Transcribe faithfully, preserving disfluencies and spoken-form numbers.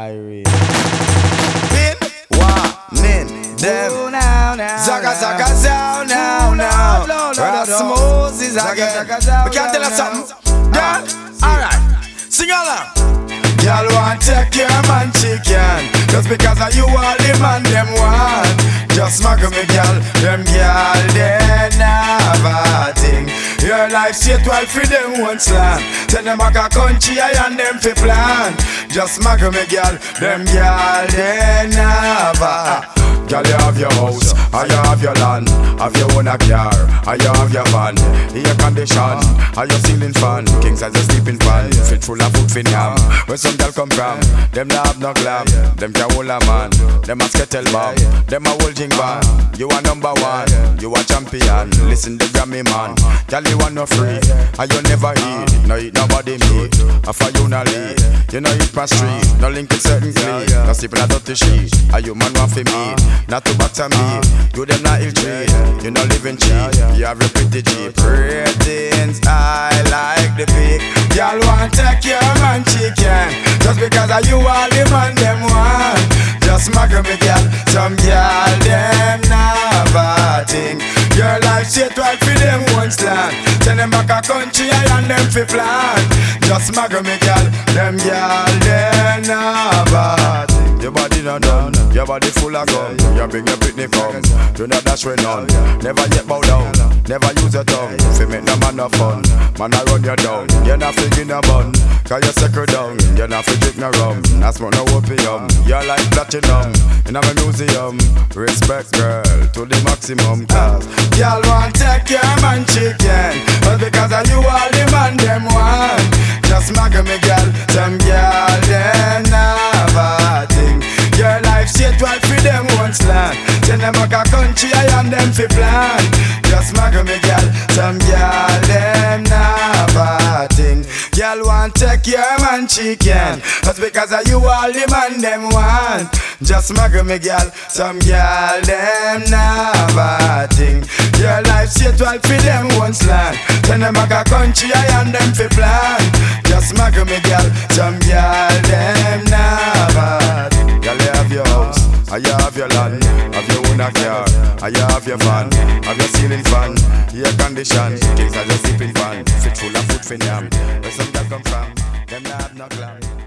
Irene. Pin, warning, them. Oh, now, now, Zaga, now. zaga, zow, now, now. Rasmoses again. We can't tell us something. Yeah? Alright. Sing along. Girl want take your man chicken. Just because of you all the man them want. Just smack me girl. Them girl they never think. Your life straight well for them one slang. Tell them back a country and them fi plan. Just smack me girl. Them girl they never. Girl, you have your house, and you have your land, have your own a car, and you have your van, air condition, and your ceiling fan, king size your sleeping fan, fit full of food fin yam. Where some girl come from, them not have no glam, them can hold a man, them a skettle bomb, them a hold jing bang. You are number one, you a champion. Listen the Grammy man, girl you want no free, and you never eat, no eat nobody meat. If I you not lead, you know eat past street, no link in certain clean, no sleeping a dirty sheet, and you man want for me. Not to back me, you them not ill treat. You not living cheap, you have your pretty cheap ratings, I like the big. Y'all want take your man chicken. Just because of you all the man them want. Just smack me girl, some girl them never think. Your life shit right for them one slang. Send them back a country and them fi plan. Just smack me girl, them girl them never think. Your body not done, your body full of gum. You bring your Britney come, do not dash with none. Never yet bow down, never use your tongue. If you make no man no fun, man I run you down. You're not flicking a bun, cause you secure down. You're not fi drink no rum, not smoke no opium. You're like platinum, in a museum. Respect girl, to the maximum. Cause y'all want take your man chicken. But because of you all the man them want. Just mag me girl, some girl them never think. Your life shit right for them one slang. Send them back a country and them fi plan. Just mag me girl, some girl them never think. Girl want take your man chicken. That's because of you all the man them want. Just mag me girl, some girl them never think. Your life shit right for them one slang. Send them back a country and them fi plan. Just mag me girl, some girl them never think. Girl, you have your house, and you have your land, have your own a car, and you have your van, have your ceiling fan, air condition, things are just sleeping fan, fit full of food for yam. Where some girl come from, them not have no glam.